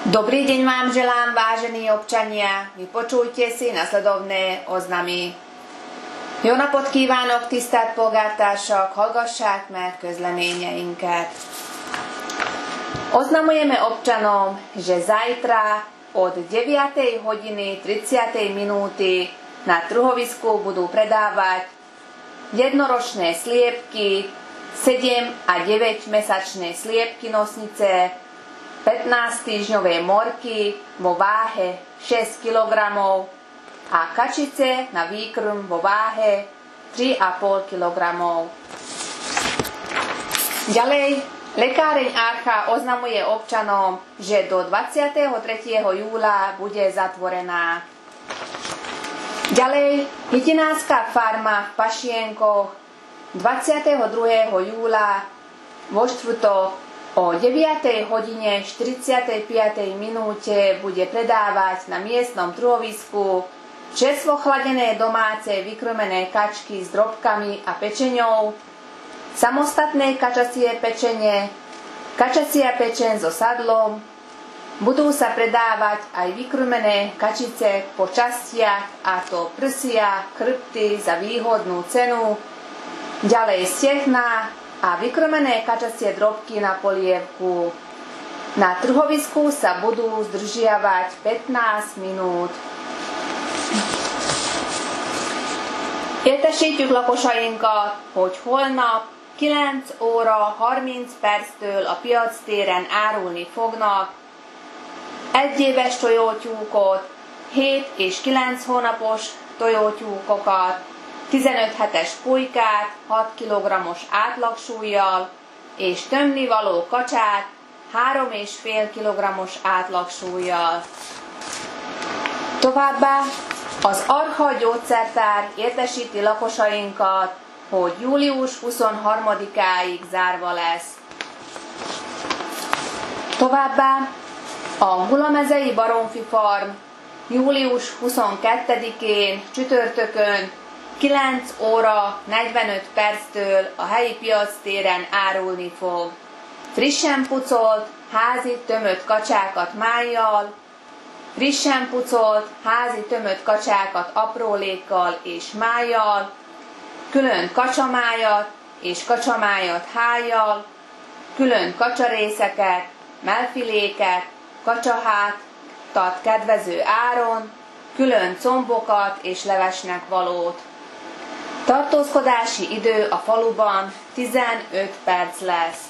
Dobrý deň vám želám, vážení občania. Vypočujte si nasledovné oznamy. Jó napot kívánok, tisztelt polgártársak, hallgassák meg közleményeinket. Oznamujeme občanom, že zajtra od 9:30 na trhovisku budú predávať jednoročné sliepky, 7 a 9-mesačné sliepky nosnice, 15-týždňové morky vo váhe 6 kg a kačice na výkrm vo váhe 3,5 kg. Ďalej, lekáreň Archa oznamuje občanom, že do 23. júla bude zatvorená. Ďalej, hytinárska farma v Pašienkoch 22. júla vo štvrtok o 9:45 bude predávať na miestnom trhovisku čerstvo chladené domáce vykrmené kačky s drobkami a pečeňou, samostatné kačacie pečenie, kačacia pečeň so sadlom. Budú sa predávať aj vykrmené kačice po častiach, a to prsia, chrbty za výhodnú cenu, ďalej stehná a vykrmené kačacie drobky na polievku. Na trhovisku sa budú zdržiavať 15 minút. Értesítjük lakosainkat, hogy holnap 9 óra 30 perctől a piactéren árulni fognak egyéves tojótyúkot, 7 és 9 hónapos tojótyúkokat, 15 hetes pulykát 6 kg-os átlagsúllyal és tömnivaló kacsát 3,5 kg-os átlagsúllyal. Továbbá az Archa gyógyszertár értesíti lakosainkat, hogy július 23-áig zárva lesz. Továbbá a Hulamezei Baromfi Farm július 22-én csütörtökön 9 óra 45 perctől a helyi piactéren árulni fog frissen pucolt, házi tömött kacsákat májjal, frissen pucolt, házi tömött kacsákat aprólékkal és májjal, külön kacsamájat és kacsamájat hájjal, külön kacsarészeket, mellfiléket, kacsahátat kedvező áron, külön combokat és levesnek valót. Tartózkodási idő a faluban 15 perc lesz.